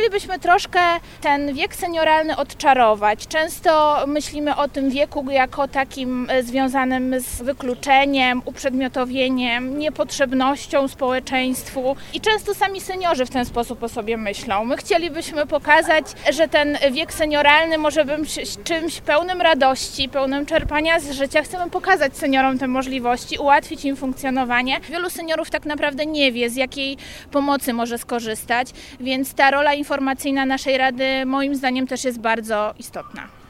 chcielibyśmy troszkę ten wiek senioralny odczarować. Często myślimy o tym wieku jako takim związanym z wykluczeniem, uprzedmiotowieniem, niepotrzebnością społeczeństwu i często sami seniorzy w ten sposób o sobie myślą. My chcielibyśmy pokazać, że ten wiek senioralny może być czymś pełnym radości, pełnym czerpania z życia. Chcemy pokazać seniorom te możliwości, ułatwić im funkcjonowanie. Wielu seniorów tak naprawdę nie wie, z jakiej pomocy może skorzystać, więc ta rola informacyjna naszej Rady moim zdaniem też jest bardzo istotna.